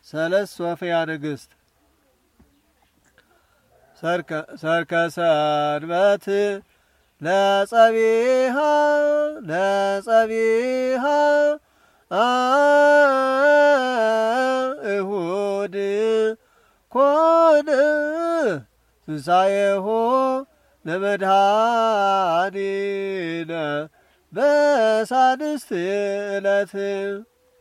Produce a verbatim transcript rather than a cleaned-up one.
ሰለስት ሶፍያ ንግሥት ሰርከ ሰንበት ለጸቢሃ ለጸቢሃ እሁድ ኮነ ትንሣኤሁ ለመድኃኒነ በሳድስት ዕለት